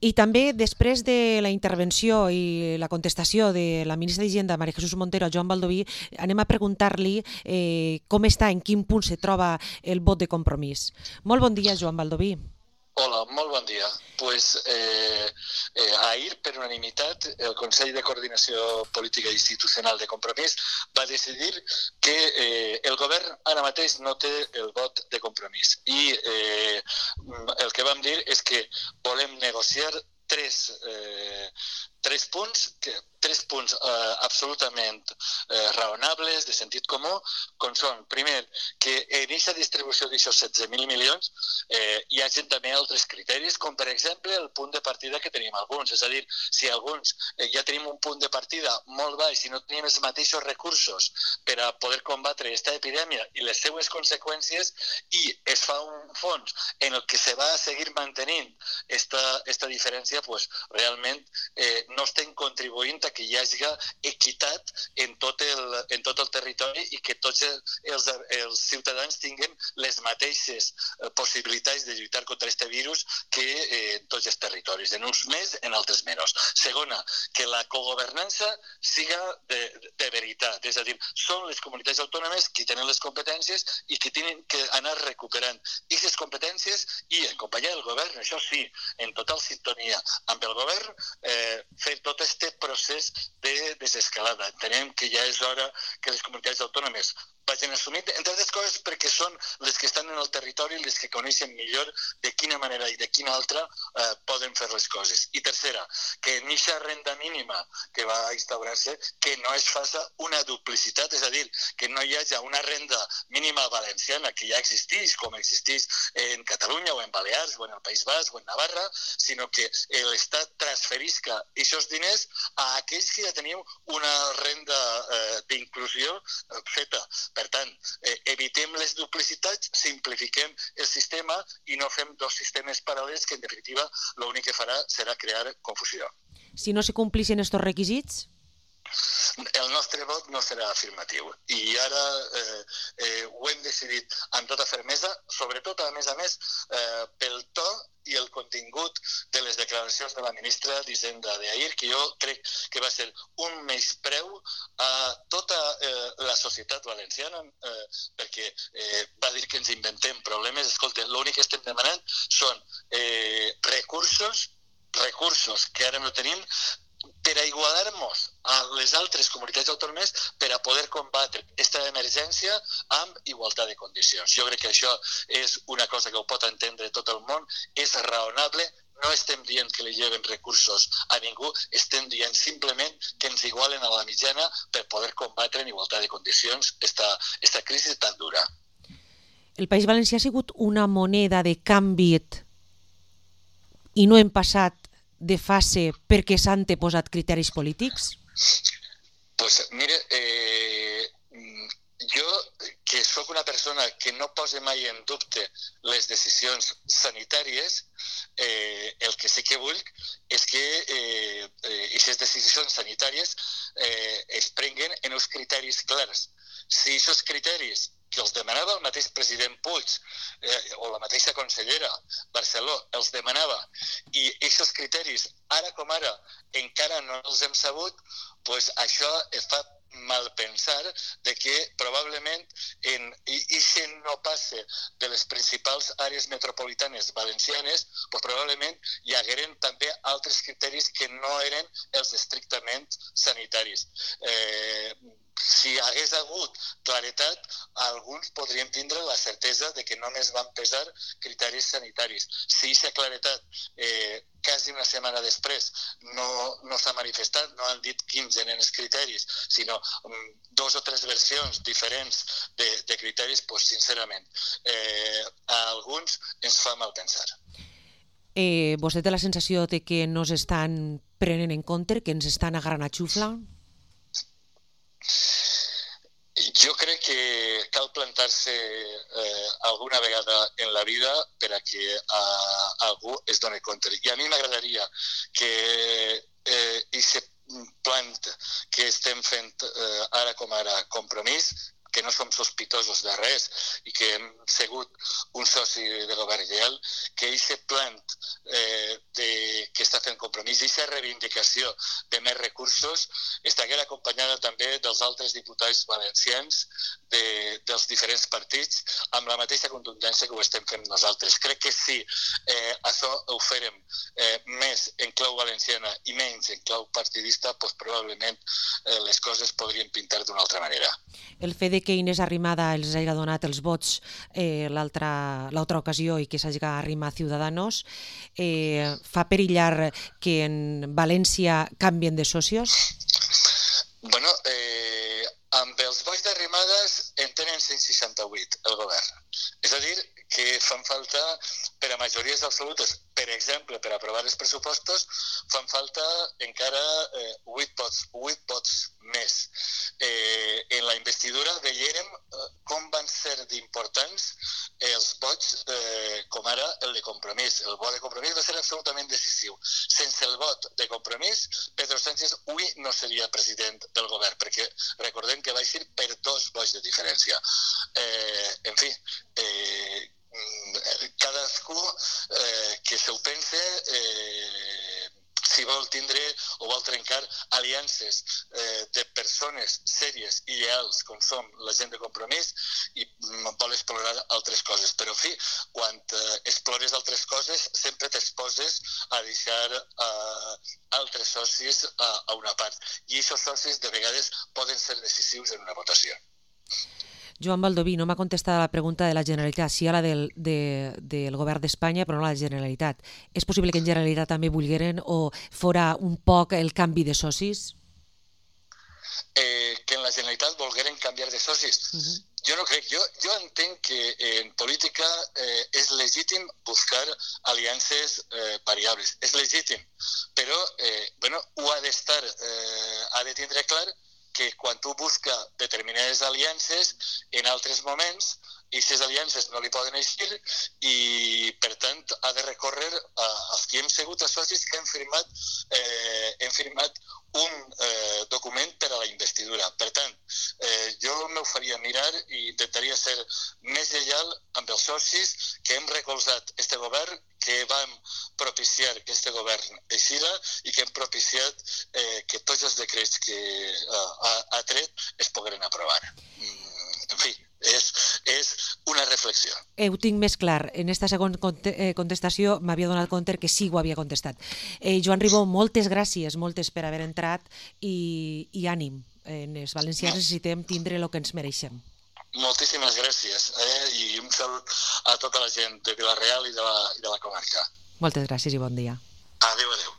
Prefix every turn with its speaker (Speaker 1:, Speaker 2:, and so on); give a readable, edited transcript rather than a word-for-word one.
Speaker 1: I també, després de la intervenció i la contestació de la ministra d'Hisenda, María Jesús Montero, a Joan Baldoví, anem a preguntar-li com està, en quin punt se troba el vot de compromís. Molt bon dia, Joan Baldoví.
Speaker 2: Hola, molt bon dia. Ahir, per unanimitat, el Consell de Coordinació Política i Institucional de Compromís va decidir que el govern ara mateix no té el vot de compromís. I el que vam dir és que volem negociar tres punts absolutament raonables, de sentit comú, com són, primer, que en aquesta distribució d'aixòs 16.000 milions hi hagi també altres criteris, com per exemple el punt de partida que tenim alguns. És a dir, si alguns ja tenim un punt de partida molt baix i no tenim els mateixos recursos per a poder combatre aquesta epidèmia i les seues conseqüències, i es fa un fons en el que se va seguir mantenint esta diferència, pues, realment no estem contribuint a que hi hagi equitat en tot el territori i que tots els ciutadans tinguin les mateixes possibilitats de lluitar contra aquest virus que en tots els territoris, en uns més, en altres menys. Segona, que la cogovernança siga de veritat, és a dir, són les comunitats autònomes qui tenen les competències i qui tenen que anar recuperant aquestes competències i acompanyar el govern, això sí, en total sintonia amb el govern, fer tot aquest procés de desescalada. Entenem que ja és hora que les comunitats autònomes vagin assumint, entre altres coses perquè són les que estan en el territori, les que coneixen millor de quina manera i de quina altra poden fer les coses. I tercera, que en aquesta renda mínima que va instaurar-se, que no es faci una duplicitat, és a dir, que no hi hagi una renda mínima valenciana que ja existeix, com existeix en Catalunya o en Balears o en el País Basc o en Navarra, sinó que l'Estat transferisca aquests diners a aquells que ja teniu una renda d'inclusió feta. Per tant, evitem les duplicitats, simplifiquem el sistema i no fem dos sistemes paral·lels que, en definitiva, l'únic que farà serà crear confusió.
Speaker 1: Si no se complixen estos requisits?
Speaker 2: El nostre vot no serà afirmatiu i ara ho hem decidit amb tota fermesa, sobretot, a més, pel to i el contingut de les declaracions de la ministra d'Hisenda d'ahir, que jo crec que va ser un menyspreu a tota la societat valenciana, perquè va dir que ens inventem problemes. Escolta, l'únic que estem demanant són recursos que ara no tenim, per a igualar-nos a les altres comunitats autònomes per a poder combatre aquesta emergència amb igualtat de condicions. Jo crec que això és una cosa que ho pot entendre tot el món, és raonable, no estem dient que li lleven recursos a ningú, estem dient simplement que ens igualen a la mitjana per poder combatre en igualtat de condicions esta crisi tan dura.
Speaker 1: El País Valencià ha sigut una moneda de canvi i no hem passat de fase perquè s'han posat criteris polítics?
Speaker 2: Doncs mire, jo, que sóc una persona que no posa mai en dubte les decisions sanitàries, el que sí que vull és que aquestes decisions sanitàries es prenguen en uns criteris clars. Si aquests criteris que els demanava el mateix president Puig o la mateixa consellera Barceló, els demanava, i aquests criteris, ara com ara, encara no els hem sabut, doncs això fa mal pensar de que probablement i si no passa de les principals àrees metropolitanes valencianes, doncs probablement hi hagueren també altres criteris que no eren els estrictament sanitaris. Si hagués hagut claretat, alguns podríem tindre la certesa de que només van pesar criteris sanitaris. Si aquesta claretat quasi una setmana després no s'ha manifestat, no han dit quins eren els criteris, sinó 2 o 3 versions diferents de criteris, doncs sincerament, a alguns ens fa mal pensar.
Speaker 1: Vostè té la sensació de que no s'estan prenent en compte, que ens estan agarrant a xufla?
Speaker 2: Jo crec que cal plantar-se alguna vegada en la vida per a que algú es doni compte. I a mi m'agradaria que aquest plant que estem fent ara com ara Compromís que no som sospitosos de res i que hem sigut un soci de govern lleial, que aquest plant que està fent Compromís, aquesta reivindicació de més recursos, estaria acompanyada també dels altres diputats valencians dels diferents partits, amb la mateixa contundència que ho estem fent nosaltres. Crec que si això ho farem més en clau valenciana i menys en clau partidista, doncs probablement les coses podrien pintar d'una altra manera.
Speaker 1: El fet de que Inés Arrimada els hagi donat els vots l'altra ocasió i que s'hagi arrimat Ciudadanos fa perillar que en València canvien de socios?
Speaker 2: Bueno, amb els vots d'arrimades en tenen 168 el govern. És a dir, que fan falta per a majories absolutes, per exemple, per aprovar els pressupostos, fan falta encara 8 vots més. En la investidura veiem com van ser d'importants els vots com ara el de Compromís. El vot de Compromís va ser absolutament decisiu. Sense el vot de Compromís, Pedro Sánchez avui no seria president del govern, perquè recordem que va ser per 2 vots de diferència. En fi, cadascú que s'ho pense si vol tindre o vol trencar aliances de persones sèries i lleals com som la gent de Compromís i vol explorar altres coses. Però, en fi, quan explores altres coses sempre t'exposes a deixar altres socis a una part. I aquests socis de vegades poden ser decisius en una votació.
Speaker 1: Joan Baldoví no m'ha contestat a la pregunta de la Generalitat, sí a la del govern d'Espanya, però no a la Generalitat. És possible que en Generalitat també volgueren o fora un poc el canvi de socis?
Speaker 2: Que en la Generalitat volgueren canviar de socis? Jo no crec. Jo entenc que en política és legítim buscar aliances variables. És legítim, però ho ha d'estar, ha de tindre clar que quan tu busca determinades aliances, en altres moments, aquestes aliances no li poden eixir i, per tant, ha de recórrer als que hem sigut socis que hem firmat un document per a la investidura. Per tant, jo m'ho faria mirar i intentaria ser més lleial amb els socis que hem recolzat este govern, que vam propiciar que este govern eixira i que hem propiciat que tots els decrets que ha tret es pogueren aprovar. En fi, és una reflexió.
Speaker 1: Ho tinc més clar. En aquesta segona contestació m'havia donat compte que sí ho havia contestat. Joan Ribó, moltes gràcies, moltes per haver entrat i ànim. Els valencians necessitem tindre el que ens mereixem.
Speaker 2: Moltíssimes gràcies i un salut a tota la gent de Vila-real i de la comarca.
Speaker 1: Moltes gràcies i bon dia.
Speaker 2: Adéu, adéu.